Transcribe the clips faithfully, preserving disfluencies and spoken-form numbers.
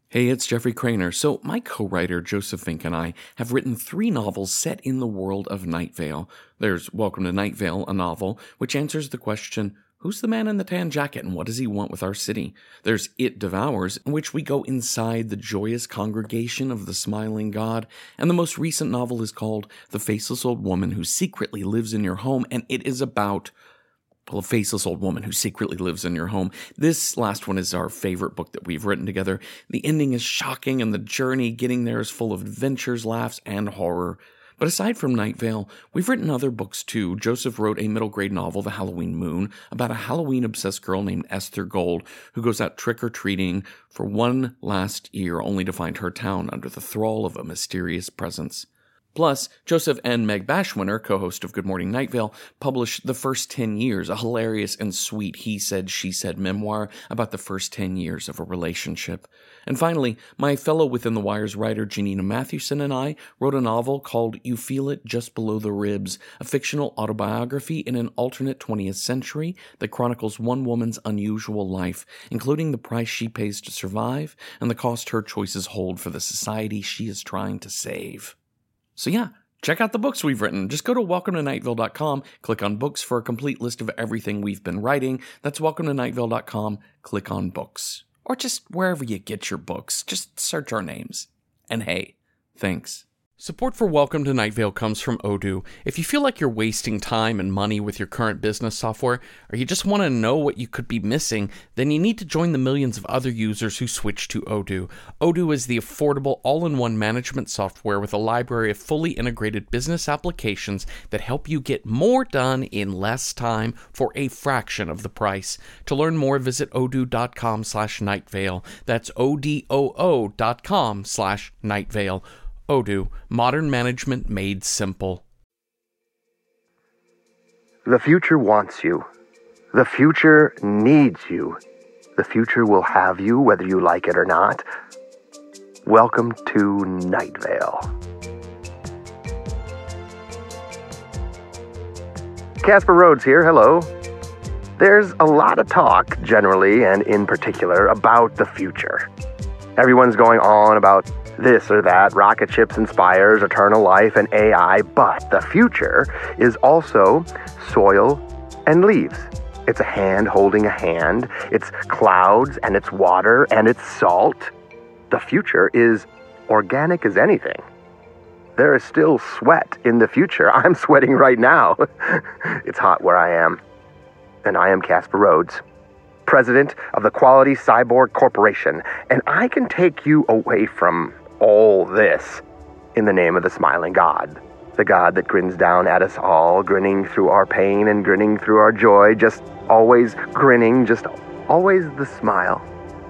Hey, it's Jeffrey Craner. So, my co-writer Joseph Fink and I have written three novels set in the world of Night Vale. There's Welcome to Night Vale, a novel which answers the question, who's the man in the tan jacket and what does he want with our city? There's It Devours, in which we go inside the joyous congregation of the Smiling God. And the most recent novel is called The Faceless Old Woman Who Secretly Lives in Your Home, and it is about well, a faceless old woman who secretly lives in your home. This last one is our favorite book that we've written together. The ending is shocking, and the journey getting there is full of adventures, laughs, and horror. But aside from Night Vale, we've written other books too. Joseph wrote a middle-grade novel, The Halloween Moon, about a Halloween-obsessed girl named Esther Gold who goes out trick-or-treating for one last year only to find her town under the thrall of a mysterious presence. Plus, Joseph and Meg Bashwinner, co-host of Good Morning Night Vale, published The First Ten Years, a hilarious and sweet he-said, she-said memoir about the first ten years of a relationship. And finally, my fellow Within the Wires writer Janina Mathewson and I wrote a novel called You Feel It Just Below the Ribs, a fictional autobiography in an alternate twentieth century that chronicles one woman's unusual life, including the price she pays to survive and the cost her choices hold for the society she is trying to save. So yeah, check out the books we've written. Just go to welcome to night vale dot com, click on books for a complete list of everything we've been writing. That's welcome to night vale dot com, click on books. Or just wherever you get your books, just search our names. And hey, thanks. Support for Welcome to Night Vale comes from Odoo. If you feel like you're wasting time and money with your current business software, or you just want to know what you could be missing, then you need to join the millions of other users who switch to Odoo. Odoo is the affordable all-in-one management software with a library of fully integrated business applications that help you get more done in less time for a fraction of the price. To learn more, visit odoo.com slash nightvale. That's O-D-O-O dot com slash nightvale. Odoo, modern management made simple. The future wants you. The future needs you. The future will have you whether you like it or not. Welcome to Night Vale. Casper Rhodes here, hello. There's a lot of talk, generally and in particular, about the future. Everyone's going on about this or that, rocket ships and spires, eternal life, and A I, but the future is also soil and leaves. It's a hand holding a hand, it's clouds, and it's water, and it's salt. The future is organic as anything. There is still sweat in the future. I'm sweating right now. It's hot where I am. And I am Casper Rhodes, president of the Quality Cyborg Corporation, and I can take you away from all this in the name of the Smiling God, the God that grins down at us all, grinning through our pain and grinning through our joy, just always grinning, just always the smile.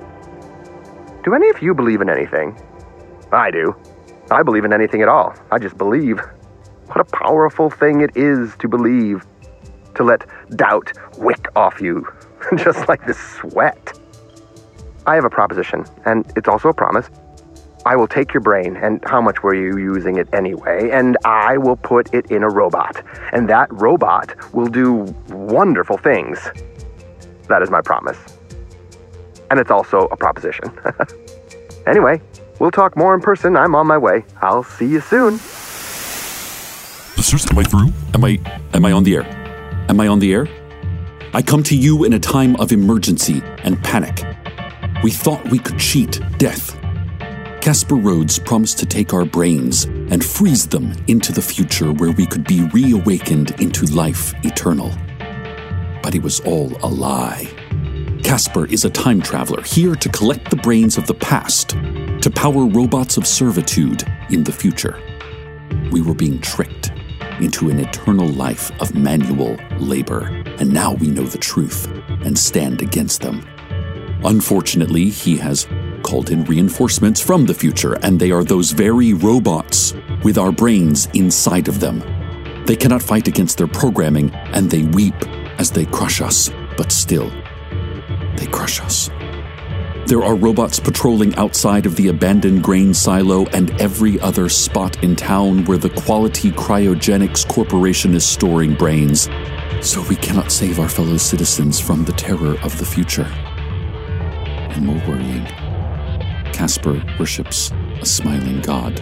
Do any of you believe in anything? I do. I believe in anything at all. I just believe. What a powerful thing it is to believe, to let doubt wick off you, just like the sweat. I have a proposition, and it's also a promise. I will take your brain, and how much were you using it anyway, and I will put it in a robot, and that robot will do wonderful things. That is my promise. And it's also a proposition. Anyway, we'll talk more in person. I'm on my way. I'll see you soon. Listeners, am I through? Am I, am I on the air? Am I on the air? I come to you in a time of emergency and panic. We thought we could cheat death. Casper Rhodes promised to take our brains and freeze them into the future where we could be reawakened into life eternal. But it was all a lie. Casper is a time traveler here to collect the brains of the past, to power robots of servitude in the future. We were being tricked into an eternal life of manual labor, and now we know the truth and stand against them. Unfortunately, he has called in reinforcements from the future, and they are those very robots with our brains inside of them. They cannot fight against their programming, and they weep as they crush us, but still, they crush us. There are robots patrolling outside of the abandoned grain silo and every other spot in town where the Quality Cryogenics Corporation is storing brains, so we cannot save our fellow citizens from the terror of the future. And more worrying, Casper worships a smiling god.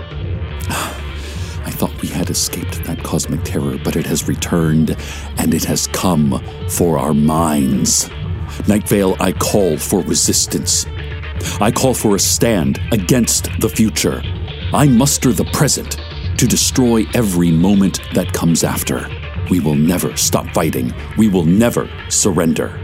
I thought we had escaped that cosmic terror, but it has returned, and it has come for our minds. Night Vale, I call for resistance. I call for a stand against the future. I muster the present to destroy every moment that comes after. We will never stop fighting. We will never surrender.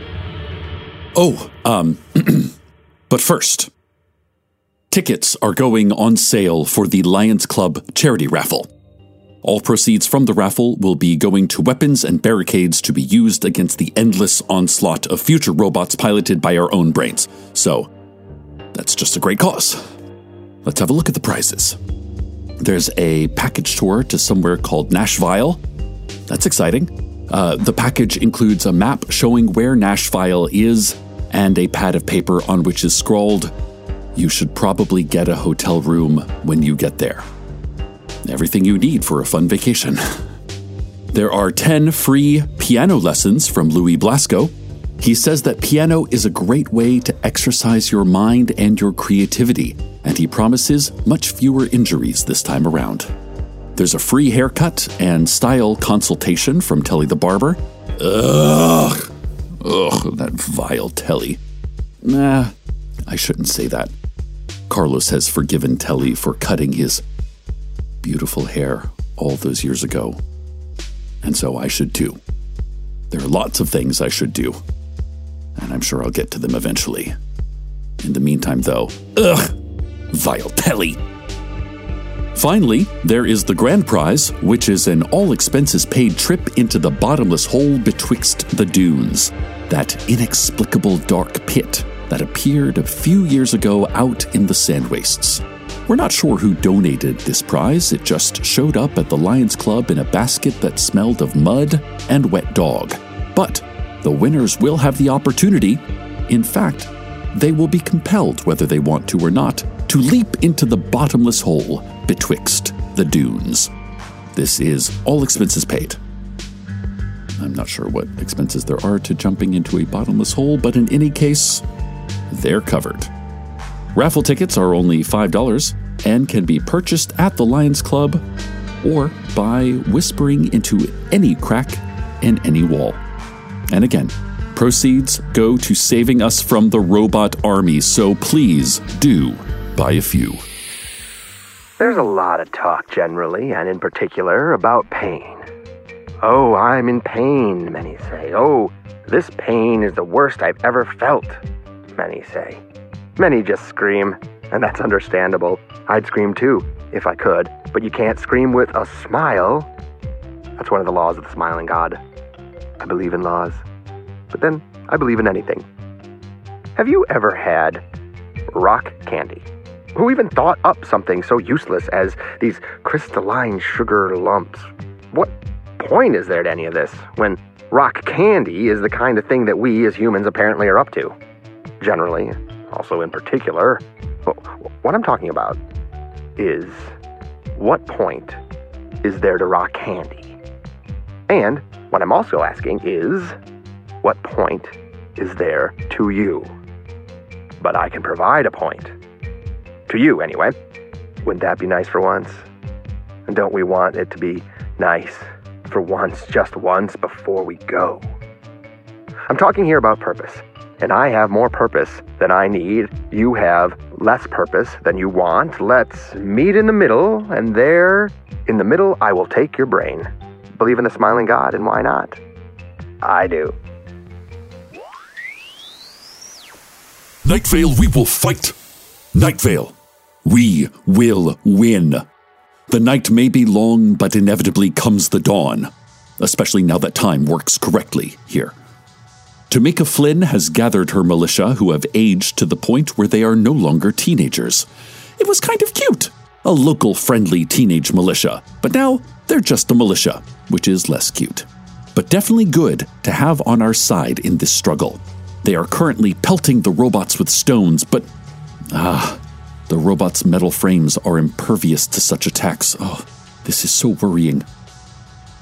Oh, um, but first, tickets are going on sale for the Lions Club charity raffle. All proceeds from the raffle will be going to weapons and barricades to be used against the endless onslaught of future robots piloted by our own brains. So, that's just a great cause. Let's have a look at the prizes. There's a package tour to somewhere called Nashville. That's exciting. Uh, the package includes a map showing where Nashville is and a pad of paper on which is scrawled, "You should probably get a hotel room when you get there." Everything you need for a fun vacation. There are ten free piano lessons from Louis Blasco. He says that piano is a great way to exercise your mind and your creativity, and he promises much fewer injuries this time around. There's a free haircut and style consultation from Telly the Barber. Ugh. Ugh, that vile Telly. Nah, I shouldn't say that. Carlos has forgiven Telly for cutting his beautiful hair all those years ago. And so I should too. There are lots of things I should do, and I'm sure I'll get to them eventually. In the meantime, though, ugh, vile Telly. Finally, there is the grand prize, which is an all-expenses-paid trip into the bottomless hole betwixt the dunes, that inexplicable dark pit that appeared a few years ago out in the sand wastes. We're not sure who donated this prize. It just showed up at the Lions Club in a basket that smelled of mud and wet dog. But the winners will have the opportunity, in fact, they will be compelled, whether they want to or not, to leap into the bottomless hole betwixt the dunes. This is all expenses paid. I'm not sure what expenses there are to jumping into a bottomless hole, but in any case, they're covered. Raffle tickets are only five dollars and can be purchased at the Lions Club or by whispering into any crack in any wall. And again, proceeds go to saving us from the robot army, so please do buy a few. There's a lot of talk generally, and in particular, about pain. Oh, I'm in pain, many say. Oh, this pain is the worst I've ever felt, many say. Many just scream, and that's understandable. I'd scream too, if I could, but you can't scream with a smile. That's one of the laws of the smiling god. I believe in laws, but then I believe in anything. Have you ever had rock candy? Who even thought up something so useless as these crystalline sugar lumps? What point is there to any of this when rock candy is the kind of thing that we as humans apparently are up to? Generally, also in particular, what I'm talking about is, what point is there to rock candy? And what I'm also asking is, what point is there to you? But I can provide a point. To you, anyway. Wouldn't that be nice for once? And don't we want it to be nice for once, just once, before we go? I'm talking here about purpose. And I have more purpose than I need. You have less purpose than you want. Let's meet in the middle, and there, in the middle, I will take your brain. Believe in the smiling god, and why not? I do. Night Vale, we will fight. Night Vale, we will win. The night may be long, but inevitably comes the dawn, especially now that time works correctly here. Tamika Flynn has gathered her militia who have aged to the point where they are no longer teenagers. It was kind of cute, a local-friendly teenage militia, but now they're just a militia, which is less cute. But definitely good to have on our side in this struggle. They are currently pelting the robots with stones, but ah, the robots' metal frames are impervious to such attacks. Oh, this is so worrying.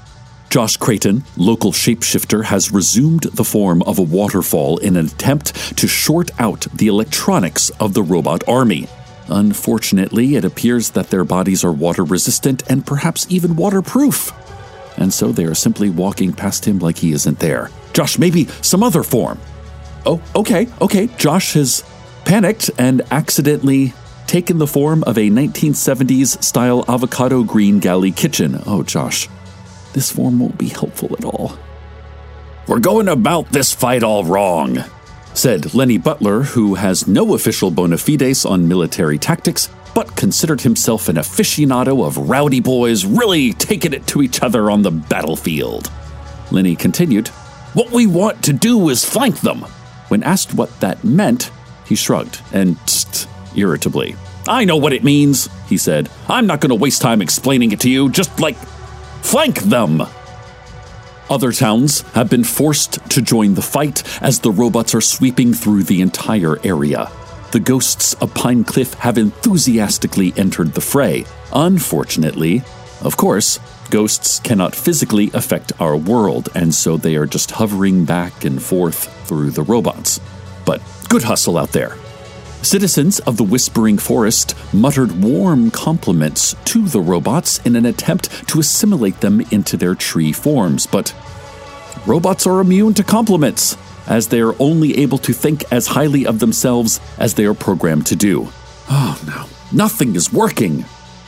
Josh Creighton, local shapeshifter, has resumed the form of a waterfall in an attempt to short out the electronics of the robot army. Unfortunately, it appears that their bodies are water-resistant and perhaps even waterproof. And so they are simply walking past him like he isn't there. Josh, maybe some other form. Oh, okay, okay. Josh has panicked and accidentally taken the form of a nineteen seventies style avocado green galley kitchen. Oh, Josh, this form won't be helpful at all. "We're going about this fight all wrong," said Lenny Butler, who has no official bona fides on military tactics, but considered himself an aficionado of rowdy boys really taking it to each other on the battlefield. Lenny continued, "What we want to do is flank them." When asked what that meant, he shrugged and tsked irritably. "I know what it means," he said. "I'm not going to waste time explaining it to you. Just, like, flank them." Other towns have been forced to join the fight as the robots are sweeping through the entire area. The ghosts of Pine Cliff have enthusiastically entered the fray. Unfortunately, of course, ghosts cannot physically affect our world, and so they are just hovering back and forth through the robots. But good hustle out there. Citizens of the Whispering Forest muttered warm compliments to the robots in an attempt to assimilate them into their tree forms, but robots are immune to compliments, as they are only able to think as highly of themselves as they are programmed to do. Oh no, nothing is working.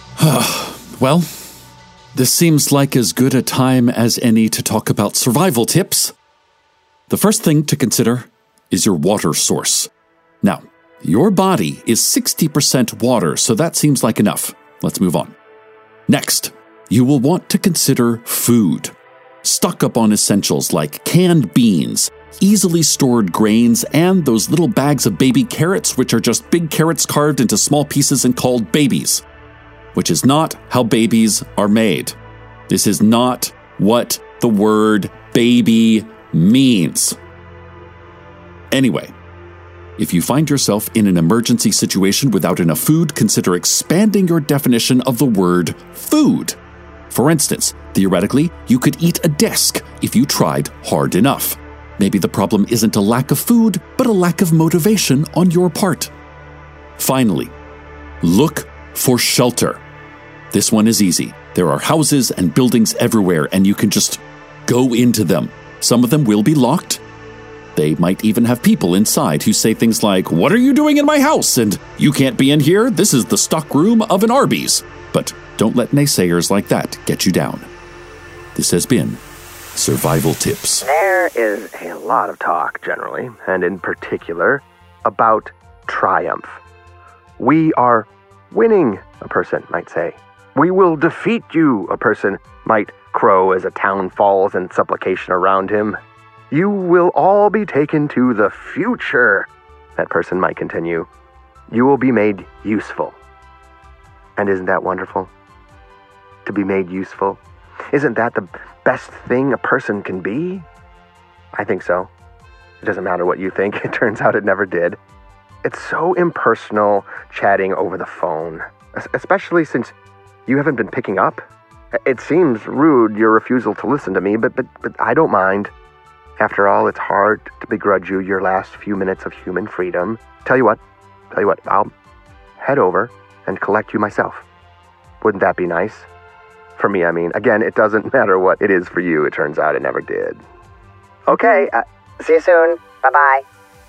Well, this seems like as good a time as any to talk about survival tips. The first thing to consider is your water source. Now, your body is sixty percent water, so that seems like enough. Let's move on. Next, you will want to consider food. Stock up on essentials like canned beans, easily stored grains, and those little bags of baby carrots, which are just big carrots carved into small pieces and called babies, which is not how babies are made. This is not what the word baby means. Anyway, if you find yourself in an emergency situation without enough food, consider expanding your definition of the word food. For instance, theoretically, you could eat a desk if you tried hard enough. Maybe the problem isn't a lack of food, but a lack of motivation on your part. Finally, look for shelter. This one is easy. There are houses and buildings everywhere, and you can just go into them. Some of them will be locked. They might even have people inside who say things like, "What are you doing in my house?" and "You can't be in here. This is the stock room of an Arby's." But don't let naysayers like that get you down. This has been Survival Tips. There is a lot of talk, generally, and in particular, about triumph. We are winning, a person might say. We will defeat you, a person might crow as a town falls in supplication around him. You will all be taken to the future, that person might continue. You will be made useful. And isn't that wonderful? To be made useful? Isn't that the best thing a person can be? I think so. It doesn't matter what you think. It turns out it never did. It's so impersonal chatting over the phone, especially since you haven't been picking up. It seems rude, your refusal to listen to me, but, but, but I don't mind. After all, it's hard to begrudge you your last few minutes of human freedom. Tell you what, tell you what, I'll head over and collect you myself. Wouldn't that be nice? For me, I mean. Again, it doesn't matter what it is for you. It turns out it never did. Okay, uh, see you soon. Bye-bye.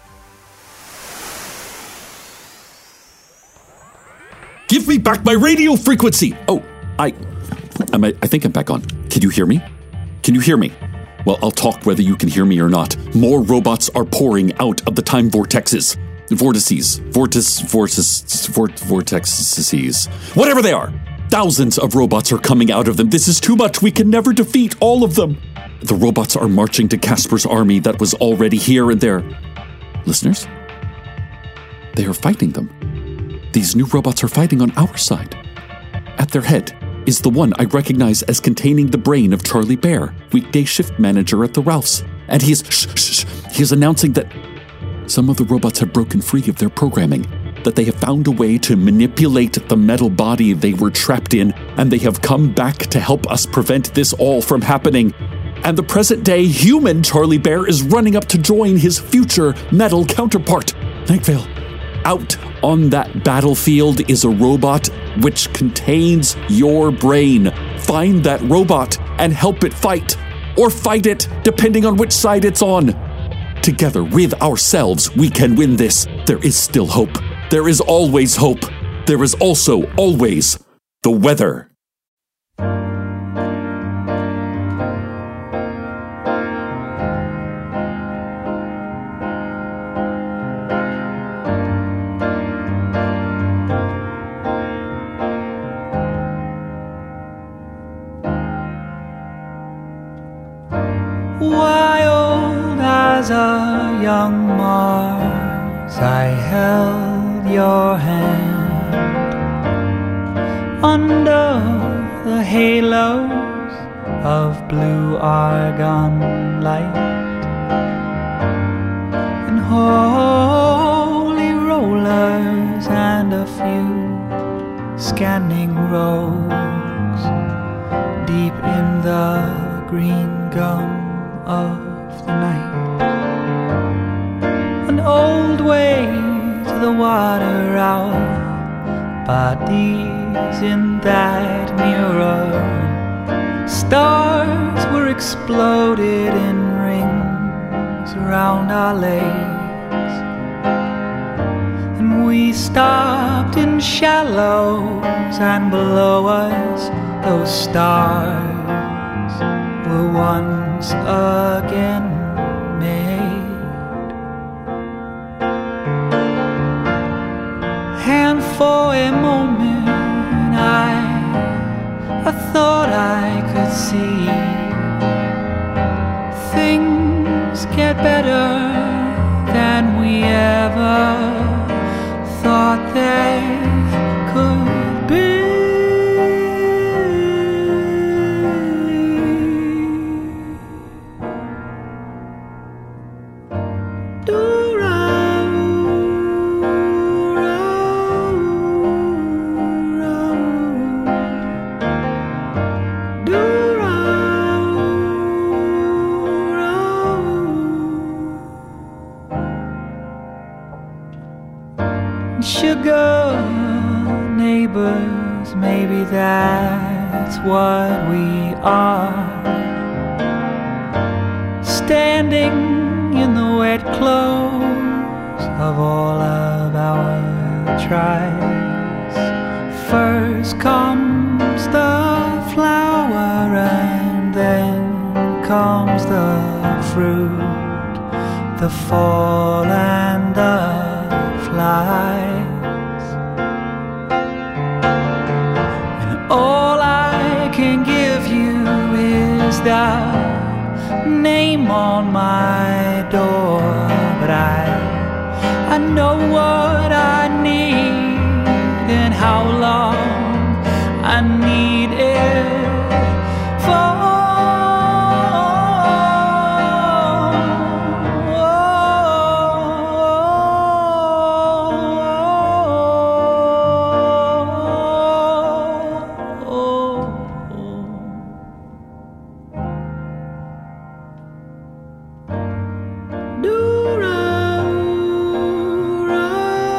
Give me back my radio frequency! Oh, I... Am I, I think I'm back on. Can you hear me? Can you hear me? Well, I'll talk whether you can hear me or not. More robots are pouring out of the time vortexes. Vortices. Vortis... Vortis... Vort, vortexes. Whatever they are. Thousands of robots are coming out of them. This is too much. We can never defeat all of them. The robots are marching to Casper's army that was already here and there. Listeners? They are fighting them. These new robots are fighting on our side. At their head is the one I recognize as containing the brain of Charlie Bear, weekday shift manager at the Ralphs. And he is, shh, shh, shh, he is announcing that some of the robots have broken free of their programming that they have found a way to manipulate the metal body they were trapped in, and they have come back to help us prevent this all from happening. And the present-day human Charlie Bear is running up to join his future metal counterpart, Night Vale. Out on that battlefield is a robot which contains your brain. Find that robot and help it fight. Or fight it, depending on which side it's on. Together with ourselves, we can win this. There is still hope. There is always hope. There is also always the weather. Wild as a young Mars, I held your hand under the halos of blue argon light, and holy rollers and a few scanning rogues deep in the green gum of the night. An old way to the water, our bodies in that mirror. Stars were exploded in rings around our legs, and we stopped in shallows, and below us those stars were once again made. And for a moment I, I thought I could see things get better than we ever thought they could be. Sugar neighbors, maybe that's what we are. Standing in the wet clothes of all of our tribes. First comes the flower, and then comes the fruit, the fall and the flies. And all I can give you is the name on my door, but I, I know what I need and how long I need it for. Do-ra, ra.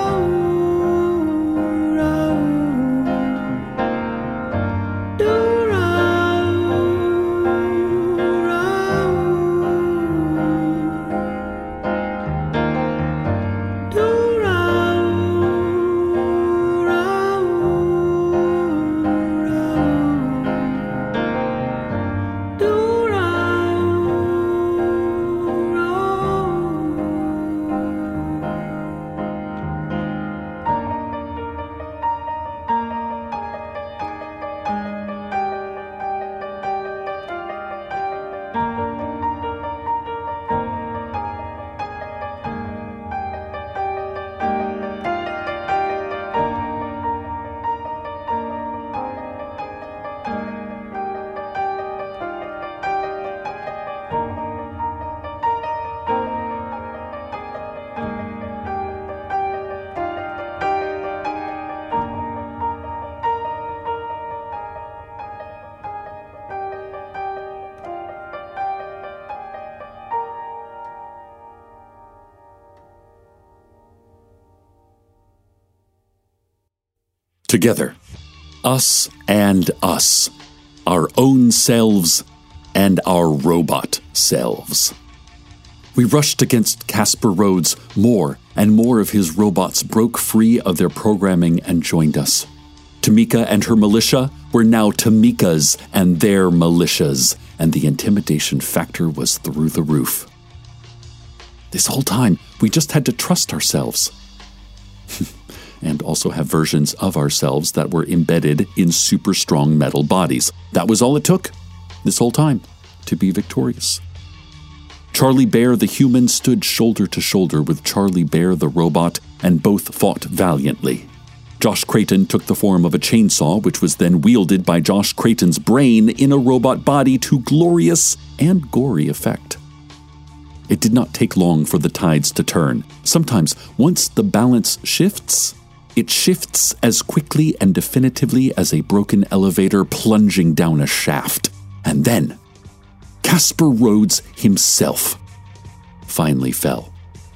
Together. Us and us. Our own selves and our robot selves. We rushed against Casper Rhodes. More and more of his robots broke free of their programming and joined us. Tamika and her militia were now Tamikas and their militias, and the intimidation factor was through the roof. This whole time, we just had to trust ourselves. And also have versions of ourselves that were embedded in super strong metal bodies. That was all it took, this whole time, to be victorious. Charlie Bear the human stood shoulder to shoulder with Charlie Bear the robot, and both fought valiantly. Josh Creighton took the form of a chainsaw, which was then wielded by Josh Creighton's brain in a robot body to glorious and gory effect. It did not take long for the tides to turn. Sometimes, once the balance shifts, it shifts as quickly and definitively as a broken elevator plunging down a shaft. And then, Casper Rhodes himself finally fell.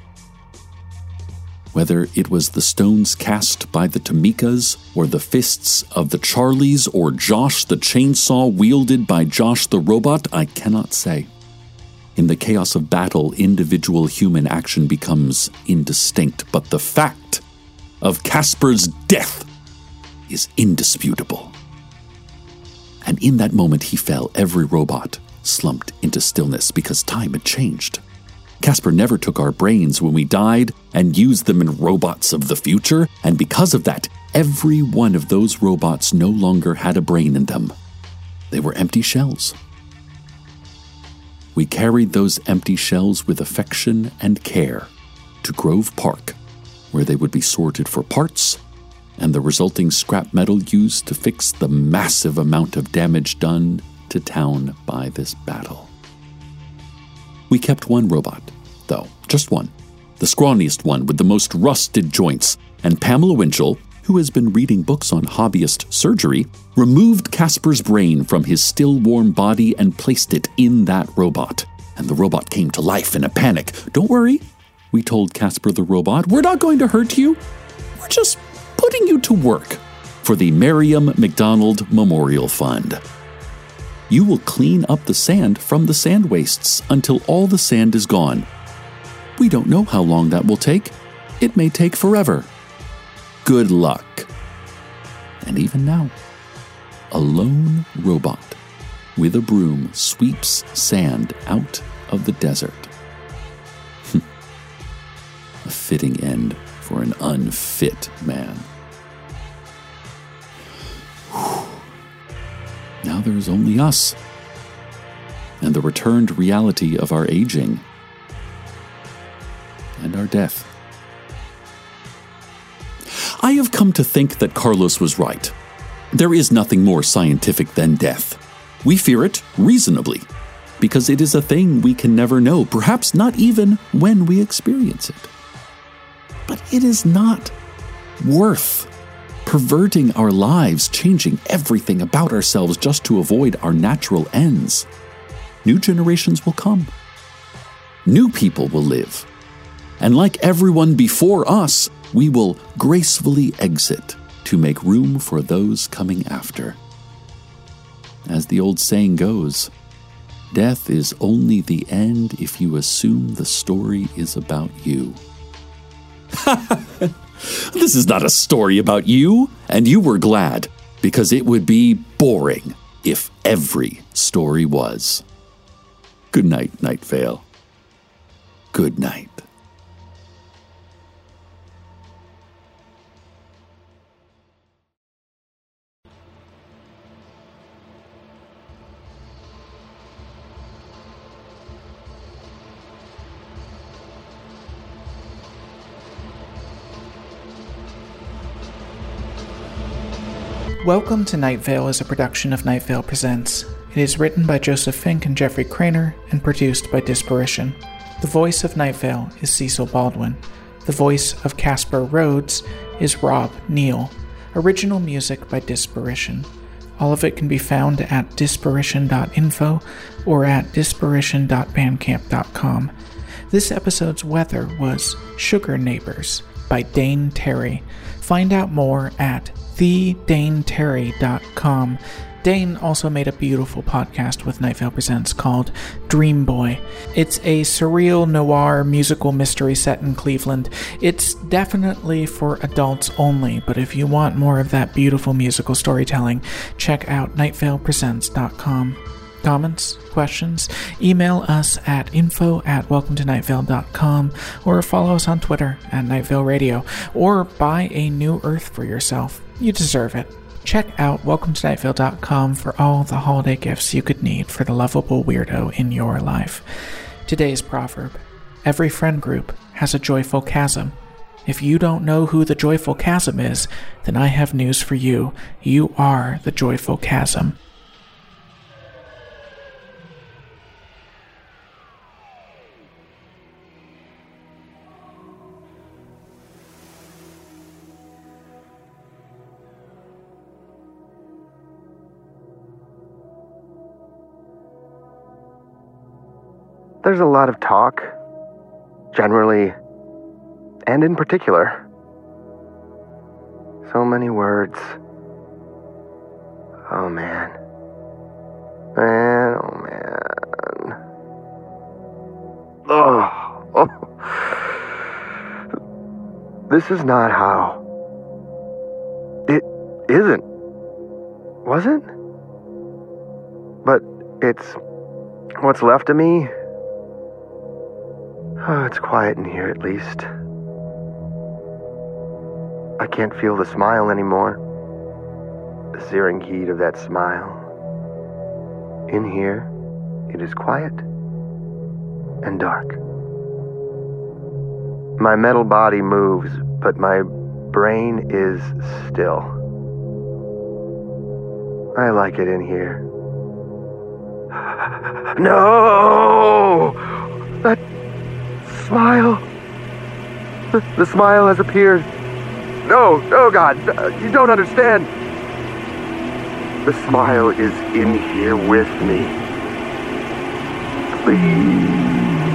Whether it was the stones cast by the Tamikas, or the fists of the Charlies, or Josh the chainsaw wielded by Josh the robot, I cannot say. In the chaos of battle, individual human action becomes indistinct, but the fact of Casper's death is indisputable. And in that moment he fell, every robot slumped into stillness because time had changed. Casper never took our brains when we died and used them in robots of the future, and because of that, every one of those robots no longer had a brain in them. They were empty shells. We carried those empty shells with affection and care to Grove Park, where they would be sorted for parts and the resulting scrap metal used to fix the massive amount of damage done to town by this battle. We kept one robot, though, just one, the scrawniest one with the most rusted joints, and Pamela Winchell, who has been reading books on hobbyist surgery, removed Casper's brain from his still warm body and placed it in that robot. And the robot came to life in a panic. "Don't worry," we told Casper the robot. "We're not going to hurt you. We're just putting you to work for the Miriam McDonald Memorial Fund. You will clean up the sand from the sand wastes until all the sand is gone. We don't know how long that will take. It may take forever. Good luck." And even now, a lone robot with a broom sweeps sand out of the desert. A fitting end for an unfit man. Now there's only us, and the returned reality of our aging, and our death. I have come to think that Carlos was right. There is nothing more scientific than death. We fear it reasonably, because it is a thing we can never know, perhaps not even when we experience it. But it is not worth perverting our lives, changing everything about ourselves just to avoid our natural ends. New generations will come. New people will live. And like everyone before us, we will gracefully exit to make room for those coming after. As the old saying goes, death is only the end if you assume the story is about you. This is not a story about you, and you were glad, because it would be boring if every story was. Good night, Night Vale. Good night. Welcome to Night Vale is a production of Night Vale Presents. It is written by Joseph Fink and Jeffrey Craner and produced by Disparition. The voice of Night Vale is Cecil Baldwin. The voice of Casper Rhodes is Rob Neal. Original music by Disparition. All of it can be found at disparition dot info or at disparition dot bandcamp dot com. This episode's weather was Sugar Neighbors by Dane Terry. Find out more at the dane terry dot com. Dane also made a beautiful podcast with Night Vale Presents called Dream Boy. It's a surreal noir musical mystery set in Cleveland. It's definitely for adults only, but if you want more of that beautiful musical storytelling, check out night vale presents dot com. Comments? Questions? Email us at info at welcome to night vale dot com or follow us on Twitter at Night Vale Radio, or buy a new Earth for yourself. You deserve it. Check out welcome to night vale dot com for all the holiday gifts you could need for the lovable weirdo in your life. Today's proverb: every friend group has a joyful chasm. If you don't know who the joyful chasm is, then I have news for you. You are the joyful chasm. There's a lot of talk, generally, and in particular. So many words. Oh man. Man, oh man. Oh. oh. This is not how. It isn't. Was it? But it's what's left of me. Oh, it's quiet in here, at least. I can't feel the smile anymore. The searing heat of that smile. In here, it is quiet and dark. My metal body moves, but my brain is still. I like it in here. No! That smile. The, the smile has appeared. No, no, God, you don't understand. The smile is in here with me. Please.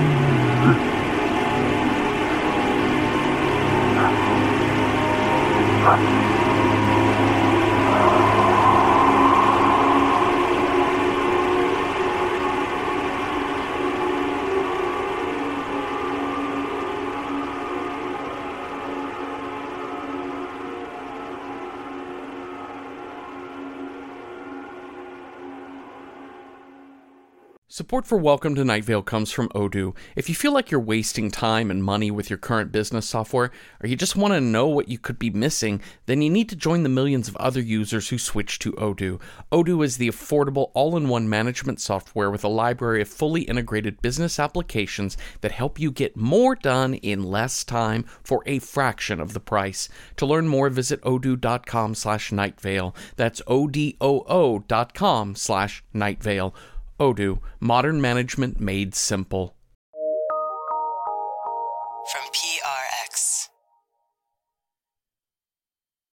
Support for Welcome to Night Vale comes from Odoo. If you feel like you're wasting time and money with your current business software, or you just want to know what you could be missing, then you need to join the millions of other users who switch to Odoo. Odoo is the affordable all-in-one management software with a library of fully integrated business applications that help you get more done in less time for a fraction of the price. To learn more, visit odoo.com slash nightvale. That's O-D-O-O dot com slash nightvale. Odoo, modern management made simple.